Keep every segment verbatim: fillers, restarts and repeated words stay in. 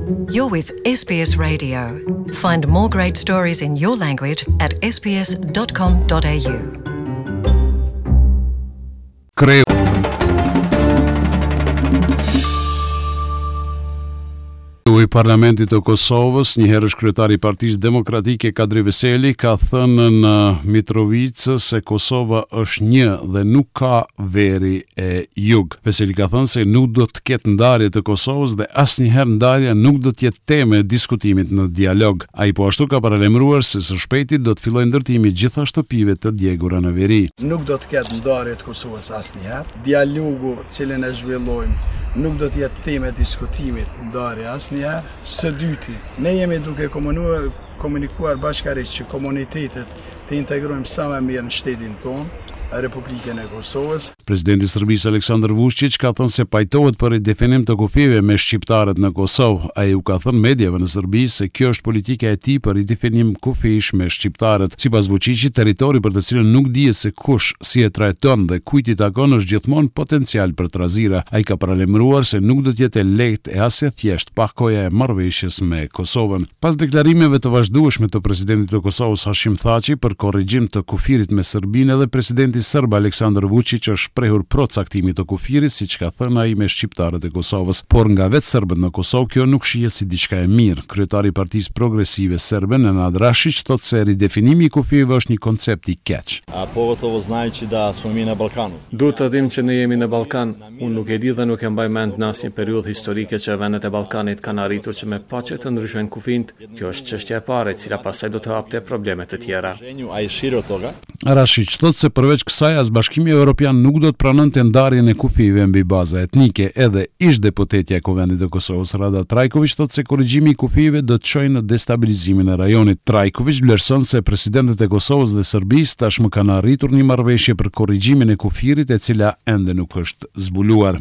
You're with S B S Radio. Find more great stories in your language at s b s dot com dot a u. Creu i Parlamentit të Kosovës, njëherësh kryetari i Partisë Demokratike Kadri Veseli ka thënë në Mitrovicë se Kosova është një dhe nuk ka veri e jug. Veseli ka thënë se nuk do të ketë ndarje të Kosovës dhe asnjëherë ndarja nuk do të jetë temë e diskutimit në dialog. Ai po ashtu ka paralajmëruar se së shpejti do të fillojë ndërtimi i gjitha shtëpive të djegura në veri. Nuk do të ketë ndarje të Kosovës asnjëherë. Dialogu cilin e zhvillojmë nuk do të jetë temë e diskutimit ndarje asnjëherë. Së dyti, ne jemi duke komunikuar, komunikuar bashkërisht që komunitetet të integrojmë sa më mirë në shtetin tonë, Republikën e Kosovës. Presidenti i Serbisë Aleksandar Vučić ka thënë se pajtohet për ridefinim të kufive me shqiptarët në Kosovë. Ai u ka thënë mediave në Serbi se kjo është politika e tij për ridefinim kufish me shqiptarët. Sipas Vučićit, territori për të cilën nuk dihet se kush si e trajton dhe kujt i takon është gjithmonë potencial për trazira. Ai ka paralajmëruar se nuk do të jetë lehtë e as e thjesht pakoja e marrëveshjes me Kosovën. Pas deklarimeve të vazhdueshme të presidentit të Kosovës Hashim Thaçi për korrigjim të kufirit me Serbinë, edhe presidenti Serb Aleksandar Vučić është shprehur pro caktimit të kufirit, siç ka thënë ai me shqiptarët e Kosovës, por nga vetë serbët në Kosovë kjo nuk shihet si diçka e mirë. Kryetari i Partisë Progresive Serbe Nenad Rashić thotë se ridefinimi i kufive është një koncept i keq. A pogotovo znajući da smo mi na Ballkanu. Duhet të dimë që ne jemi në Ballkan. Unë nuk e di dhe nuk e mbaj mend në asnjë periudhë historike që vendet e Ballkanit kanë arritur që me paqe të ndryshojnë kufijt. Kjo është çështja e parë, e cila pastaj do të hapte probleme të tjera. Rashić thotë se përveç kësaj as Bashkimi Evropian nuk do të pranonte ndarjen e kufive mbi baza etnike. Edhe ish deputetja e Kuvendit të Kosovës Rada Trajković thotë se korrigjimi i kufive do të çojë në destabilizimin e rajonit. Trajković vlerëson se presidentët e Kosovës dhe Serbisë tashmë kanë arritur një marrëveshje për korrigjimin e kufirit, e cila ende nuk është zbuluar.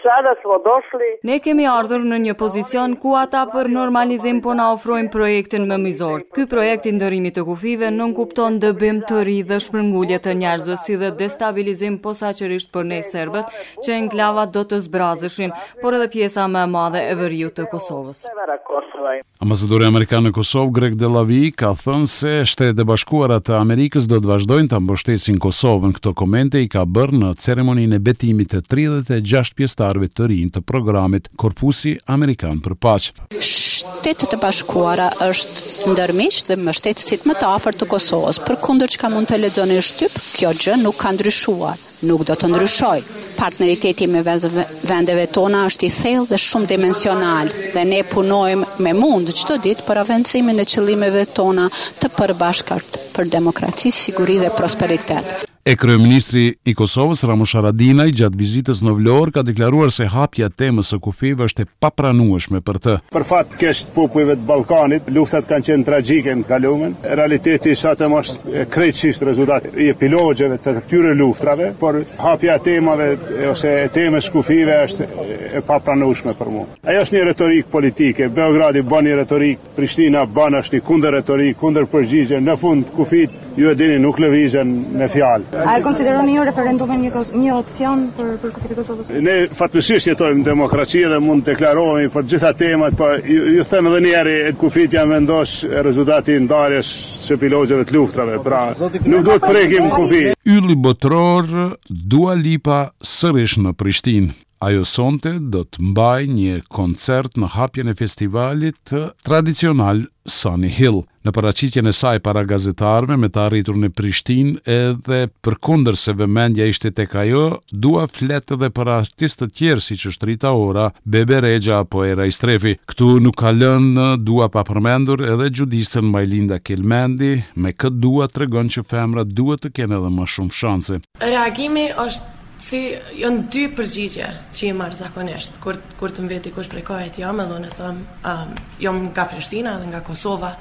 Ne kemi ardhur në një pozicion ku ata për normalizim po na ofrojnë projektin më mizor. Ky projekt i ndërimit të kufive nuk kupton dëbim të ri dhe shpërngulje të njerëzve, si dhe destabilizim posaçërisht për ne serbët, që enklavat do të zbrazëshin, por edhe pjesa më e madhe e veriut të Kosovës. Ambasadori amerikan në Kosovë, Greg Delavi, ka thënë se Shtetet e Bashkuara të Amerikës do të vazhdojnë ta mbështesin Kosovën. Këto komente i ka bërë në ceremoninë e betimit të tridhjetë e gjashtë pjesëtarëve të rinj të programit Korpusi Amerikan për Paqe. Shtetet e Bashkuara është ndërmiq dhe mbështetësit më të afërt të Kosovës. Përkundër çka mund të lexoni në shtyp, kjo gjë nuk ka ndryshuar. Nuk do të ndryshoj. Partneriteti me vendeve tona është i thellë dhe shumë dimensional dhe ne punojmë me mund çdo ditë për avancimin e qëllimeve tona të përbashkët për demokraci, siguri dhe prosperitet. E kryeministri i Kosovës Ramush Haradinaj gjatë vizitës në Vlorë ka deklaruar se hapja e temës së kufive është e papranueshme për të. Për fat keq të popujve të Ballkanit, luftat kanë qenë tragjike në kalumen. Realiteti satëm është krejtësisht rezultat i epilogjeve të këtyre luftrave, por hapja e temave ose e temës kufive është e papranueshme për mua. Ajo është një retorik politike. Beogradi bën një retorik, Prishtina bën është një kundër retorik, kundër përgjigje. Në fund kufit ju e dini nuk lëvizën me fjalë. A e konsideroni ju referendumin një, një opcion për, për kufit e Kosovës? Ne fatësisht jetojmë në demokraci dhe mund të deklarohemi për gjitha temat, por ju, ju them edhe një herë, kufit janë vendos rezultati i ndarjes së pilogjeve të luftrave. Pra, nuk duhet prekim kufit. Ylli botror Dua Lipa sërish në Prishtinë. Ajo sonte do të mbaj një koncert në hapjen e festivalit tradicional Sunny Hill. Në paraqitjen e saj para gazetarëve me të arritur në Prishtinë, edhe përkundër se vëmendja ishte tek ajo, Dua flet edhe për artistë të tjerë siç është Rita Ora, Bebe Rexha apo Era Istrefi. Këtu nuk ka lënë Dua pa përmendur edhe gjudistën Majlinda Kelmendi. Me këtë Dua tregon që femrat duhet të kenë edhe më shumë shanse. Reagimi është si janë dy përgjigje që i marr zakonisht kur kur të mbeti kush prej kohët jam, edhe unë them, um, jam nga Prishtina dhe nga Kosova.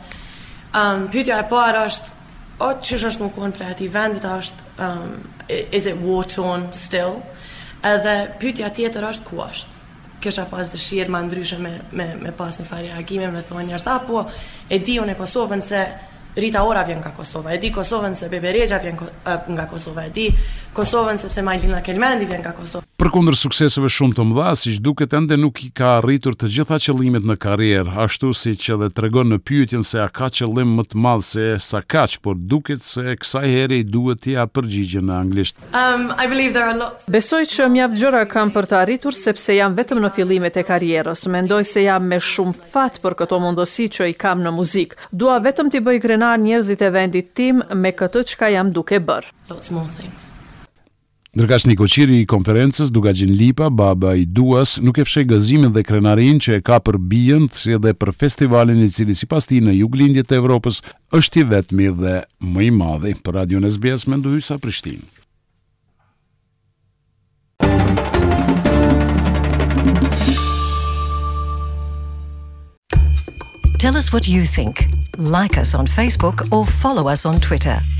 Um, pyetja e parë është, o ç'është është më kon prej atij vendit, është um, is it war torn still? Edhe pyetja tjetër është ku është? Kisha pas dëshirë ma ndryshe me me me pas një farë reagime, me thonë jashtë apo e di unë Kosovën se Rita Ora vjen nga Kosova, e di Kosovën se Bebe Rexha vjen nga Kosova, e di Kosovën sepse Majlinda Kelmendi vjen nga Kosova. Përkundër sukseseve shumë të mëdha, siç duket ende nuk i ka arritur të gjitha qëllimet në karrierë, ashtu siç edhe tregon në pyetjen se a ka qëllim më të madh se sa kaq, por duket se kësaj here i duhet t'i jap përgjigje në anglisht. Um, I believe there are lots. Besoj që mjaft gjëra kam për të arritur sepse jam vetëm në fillimet e karrierës. Mendoj se jam me shumë fat për këto mundësi që i kam në muzikë. Dua vetëm t'i bëj krenar njerëzit e vendit tim me këtë çka jam duke bërë. Lots more things. Ndërkaq Niko Qiri i konferencës, Dugaxhin Lipa, baba i Duas, nuk e fsheh gëzimin dhe krenarin që e ka për bijën, si edhe për festivalin i cili sipas tij në juglindjet e Evropës është i vetmi dhe më i madhi. Për Radion S B S Mendo Hysa, Prishtinë. Tell us what you think. Like us on Facebook or follow us on Twitter.